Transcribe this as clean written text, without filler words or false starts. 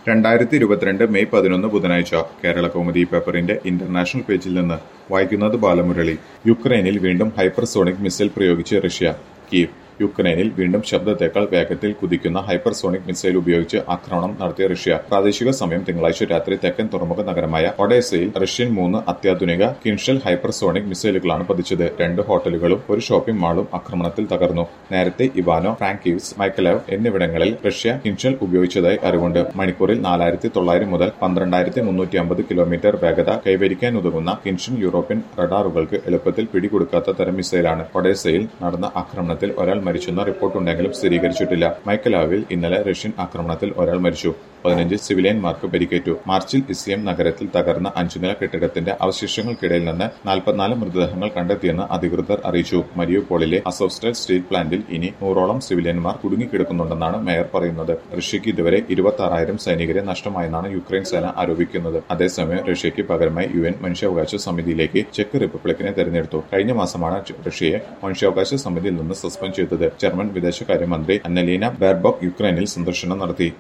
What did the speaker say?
2022 May 11 ബുധനാഴ്ച കേരള കൗമുദി പേപ്പറിന്റെ international പേജിൽ നിന്ന് വായിക്കുന്നത് ബാലമുരളി. യുക്രൈനിൽ വീണ്ടും ഹൈപ്പർസോണിക് മിസൈൽ പ്രയോഗിച്ച് റഷ്യ. കീവ്. യുക്രൈനിൽ വീണ്ടും ശബ്ദത്തേക്കാൾ വേഗത്തിൽ കുതിക്കുന്ന ഹൈപ്പർസോണിക് മിസൈൽ ഉപയോഗിച്ച് ആക്രമണം നടത്തിയ റഷ്യ. പ്രാദേശിക സമയം തിങ്കളാഴ്ച രാത്രി തെക്കൻ തുറമുഖ നഗരമായ ഒഡേസയിൽ റഷ്യൻ 3 അത്യാധുനിക കിൻഷൽ ഹൈപ്പർസോണിക് മിസൈലുകളാണ് പതിച്ചത്. 2 ഹോട്ടലുകളും ഒരു ഷോപ്പിംഗ് മാളും ആക്രമണത്തിൽ തകർന്നു. നേരത്തെ ഇവാനോ ഫ്രാങ്കിവ്സ്, മൈക്കലേവ് എന്നിവിടങ്ങളിൽ റഷ്യ കിൻഷൽ ഉപയോഗിച്ചതായി അറിവുണ്ട്. മണിക്കൂറിൽ 4900 മുതൽ 12350 കിലോമീറ്റർ വേഗത കൈവരിക്കാനുതകുന്ന കിൻഷൽ യൂറോപ്യൻ റഡാറുകൾക്ക് എളുപ്പത്തിൽ പിടികൊടുക്കാത്ത തരം മിസൈലാണ്. ഒഡേസയിൽ നടന്ന ആക്രമണത്തിൽ ഒരാൾ മരിച്ചെന്ന റിപ്പോർട്ടുണ്ടെങ്കിലും സ്ഥിരീകരിച്ചിട്ടില്ല. മൈക്കലാവിൽ ഇന്നലെ റഷ്യൻ ആക്രമണത്തിൽ ഒരാൾ മരിച്ചു. 15 സിവിലിയന്മാർക്ക് പരിക്കേറ്റു. മാർച്ചിൽ ഇസ്യം നഗരത്തിൽ തകർന്ന 5 നില കെട്ടിടത്തിന്റെ അവശിഷ്ടങ്ങൾക്കിടയിൽ നിന്ന് 44 മൃതദേഹങ്ങൾ കണ്ടെത്തിയെന്ന് അധികൃതർ അറിയിച്ചു. മരിയുപോളിലെ അസോവ്സ്റ്റൽ സ്റ്റീൽ പ്ലാന്റിൽ ഇനി 100ഓളം സിവിലിയന്മാർ കുടുങ്ങിക്കിടക്കുന്നുണ്ടെന്നാണ് മേയർ പറയുന്നത്. റഷ്യയ്ക്ക് ഇതുവരെ 26,000 സൈനികരെ നഷ്ടമായെന്നാണ് യുക്രൈൻ സേന ആരോപിക്കുന്നത്. അതേസമയം റഷ്യയ്ക്ക് പകരമായി UN മനുഷ്യാവകാശ സമിതിയിലേക്ക് ചെക്ക് റിപ്പബ്ലിക്കിനെ തെരഞ്ഞെടുത്തു. കഴിഞ്ഞ മാസമാണ് റഷ്യയെ മനുഷ്യാവകാശ സമിതിയിൽ നിന്ന് സസ്പെൻഡ് ചെയ്തത്. ജർമ്മൻ വിദേശകാര്യമന്ത്രി അന്നലീന ബെർബോക്ക് യുക്രൈനിൽ സന്ദർശനം നടത്തി.